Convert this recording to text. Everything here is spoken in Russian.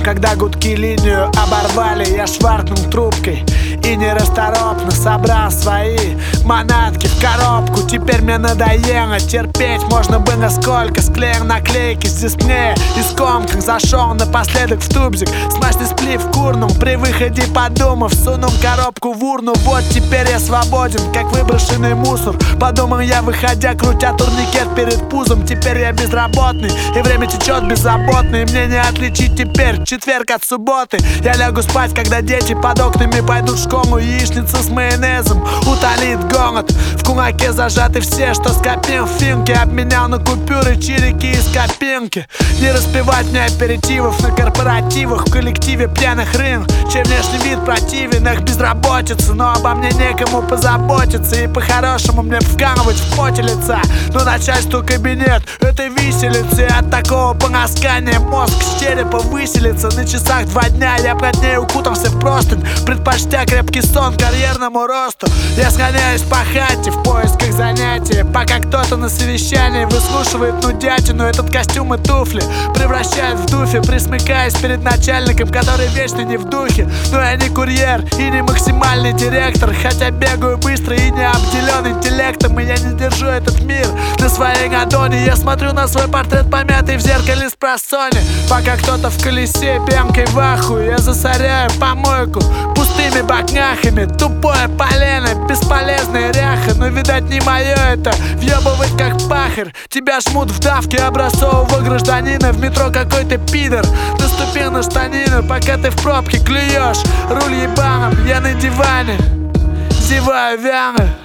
когда гудки линию оборвали, я шваркнул трубкой и нерасторопно собрал свои манатки в коробку. Теперь мне надоело терпеть, можно бы насколько. Склеил наклейки с дисплея и скомках. Зашел напоследок в тубзик, смачный сплив курнул. При выходе подумав, сунул коробку в урну. Вот теперь я свободен, как выброшенный мусор. Подумал я, выходя, крутя турникет перед пузом. Теперь я безработный, и время течет беззаботно. И мне не отличить теперь четверг от субботы. Я лягу спать, когда дети под окнами пойдут в школу. Яичница с майонезом утолит голод. В кулаке зажаты все, что скопил в финке. Обменял на купюры, чирики из копинки. Не распевать мне аперитивов на корпоративах. В коллективе пьяных рын, чей внешний вид противен. Их безработица, но обо мне некому позаботиться. И по-хорошему мне вкалывать в поте лица. Но начальству кабинет этой виселицы. От такого полоскания мозг с черепа выселится. На часах 2 дня я плотнее укутался в простынь, предпочтя крепкий сон карьерному росту. Я сгоняюсь по хате в поисках занятия, пока кто-то на совещании выслушивает нудятину. Этот костюм и туфли превращают в дуфе, присмыкаясь перед начальником, который вечно не в духе. Но я не курьер и не максимальный директор, хотя бегаю быстро и не обделен интеллектом. И я не держу этот мир на своей ладони. Я смотрю на свой портрет, помятый в зеркале с просони. Пока кто-то в колесе пьянкой в ахуе, я засоряю помойку пустыми бакняхами. Тупое полено, бесполезная ряха. Но, видать, не мое это въебывать как пахарь. Тебя жмут в давке образцового гражданина. В метро какой-то пидор наступил на штанину. Пока ты в пробке клюешь руль ебаном, я на диване зеваю вяло.